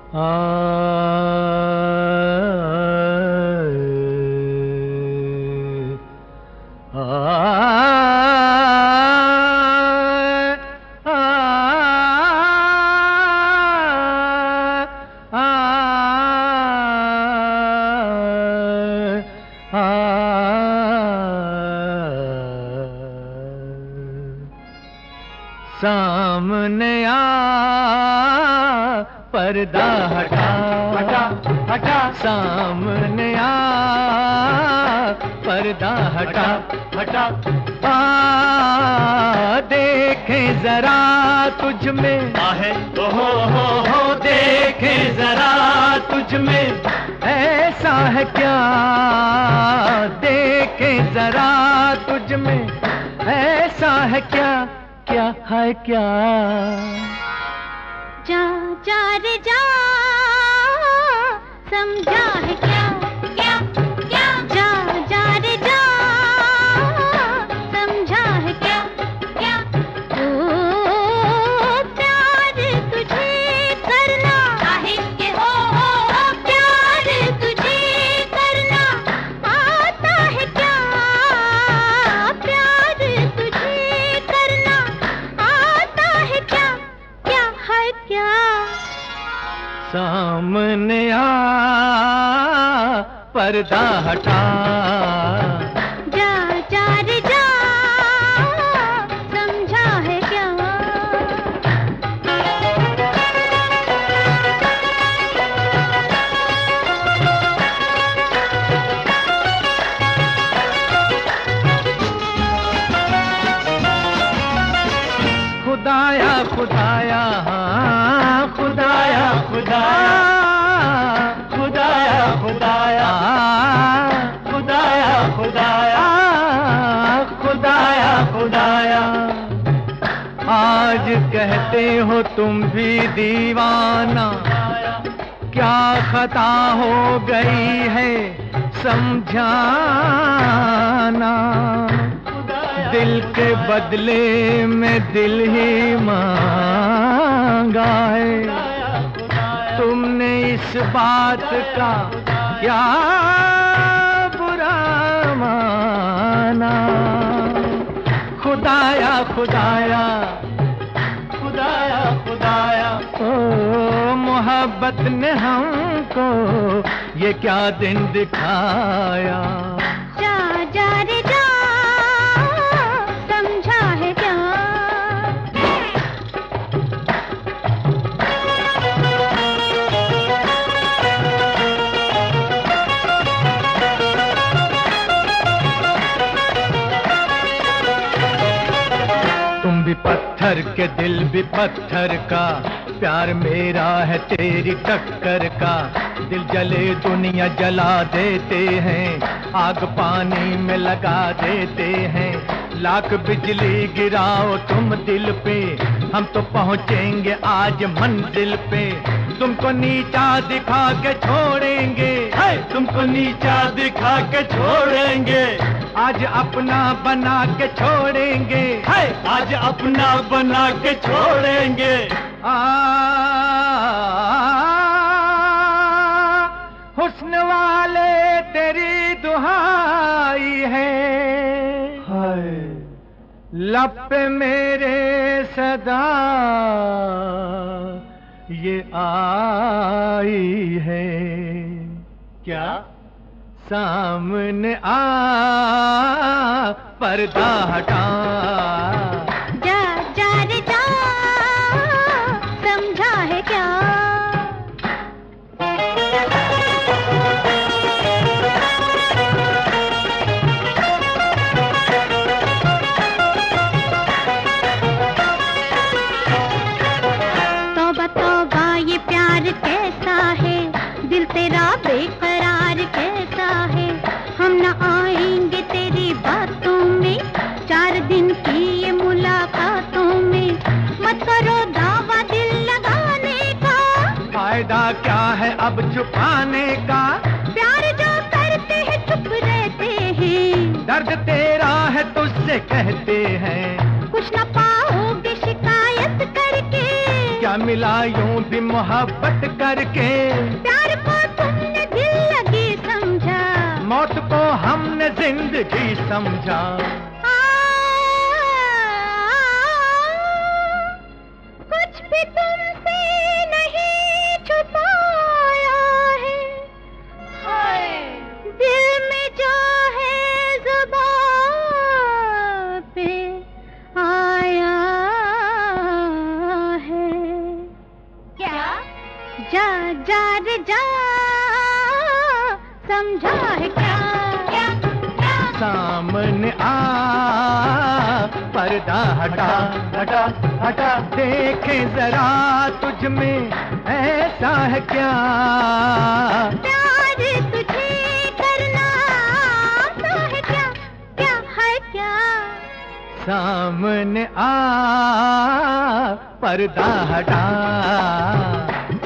सामने आ पर्दा हटा हटा हटा, सामने आ पर्दा हटा हटा। देखें जरा तुझ में आहे हो देखें जरा तुझ में ऐसा है क्या, देखें जरा तुझ में ऐसा है क्या, क्या है क्या। जा जा रे जा समझा है क्या, क्या क्या। जा जा रे जा समझा है क्या, क्या। ओ प्यार तुझे करना आहे के हो प्यार तुझे करना आता है क्या, प्यार तुझे करना आता है क्या, क्या है क्या। सामने आ पर्दा हटा, जा जा रे जा समझा है क्या। खुदाया खुदाया हाँ खुदाया खुदाया खुदाया खुदाया खुदाया खुदाया खुदाया खुदाया। आज कहते हो तुम भी दीवाना, क्या खता हो गई है समझाना। दिल के बदले में दिल ही मांगा है, तुमने इस बात का क्या बुरा माना। खुदाया खुदाया खुदाया खुदाया ओ मोहब्बत ने हमको ये क्या दिन दिखाया। जा जा रे जा समझा है क्या। तुम भी पत्थर के दिल भी पत्थर का, प्यार मेरा है तेरी टक्कर का। दिल जले दुनिया जला देते हैं, आग पानी में लगा देते हैं। लाख बिजली गिराओ तुम दिल पे, हम तो पहुँचेंगे आज मंजिल पे। तुमको नीचा दिखा के छोड़ेंगे, तुमको नीचा दिखा के छोड़ेंगे। आज अपना बना के छोड़ेंगे, आज अपना बना के छोड़ेंगे। हुस्न वाले तेरी दुहाई है, लब पे मेरे सदा ये आई है। क्या सामने आ पर्दा हटा, जा जा रे जा समझा है क्या। तौबा तौबा ये प्यार कैसा है, दिल तेरा बेकरार कैसा है। हम न आएंगे तेरी बातों में, 4 दिन की ये मुलाकातों में। मत करो दावा दिल लगाने का, फायदा क्या है अब छुपाने का। प्यार जो करते हैं चुप रहते हैं, दर्द तेरा है तुझसे कहते हैं। कुछ न पाओगे शिकायत करके, क्या मिला यूं भी मोहब्बत करके। प्यार को तुमने दिल लगी समझा, मौत को हमने जिंदगी समझा। कुछ भी तुमसे नहीं छुपाया है, दिल में जो है ज़ुबान पे आया है। क्या? जा जा रे जा, समझा है क्या? सामने आ, पर्दा हटा हटा हटा, देखे जरा तुझ में ऐसा है क्या। प्यार तुझे करना तो है क्या, क्या है क्या? सामने आ, पर्दा हटा।